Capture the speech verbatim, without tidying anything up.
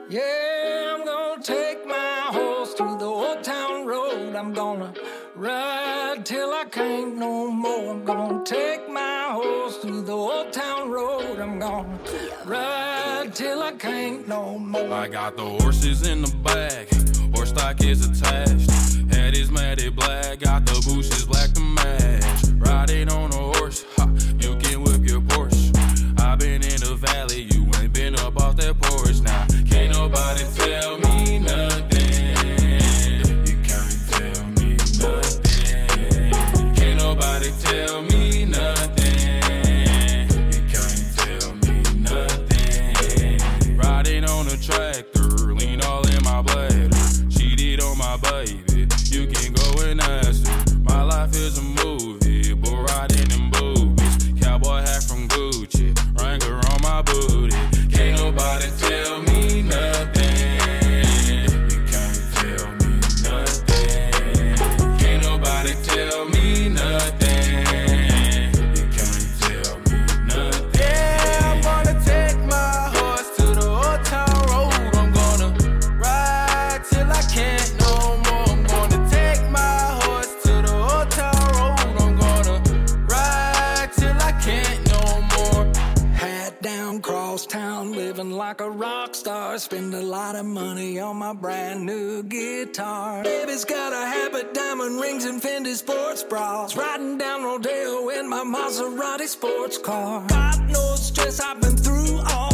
Yeah, I'm gonna take my horse to the old town road. I'm gonna ride till I can't no more. I'm gonna take my horse to the old town road. I'm gonna ride till I can't no more. I got the horses in the back, horse stock is attached. Head is matted black, got the bushes black to match. Riding on a horse, ha, you can whip your Porsche. I've been in the valley, you ain't been up off that porch. Now, can't nobody tell me nothing. You can't tell me nothing. Can't nobody tell me nothing. You can't tell me nothing. Riding on a tractor, lean all in my bladder. Cheated on my baby, you can go and ask her. My life is a movie, but riding in boobies. Cowboy hat from Gucci, Wrangler on my booty. Can't nobody tell me nothing. You can't tell me nothing. Can't nobody tell me nothing. You can't tell me nothing. Yeah, I'm gonna take my horse to the old town road. I'm gonna ride till I can't no more. I'm gonna take my horse to the old town road. I'm gonna ride till I can't no more. Hat down, cross town, living like a rock star. Spend a lot of money on my brand new guitar. Baby's got a habit, diamond rings and Fendi sports bras. Riding down Rodeo in my Maserati sports car. God knows stress I've been through all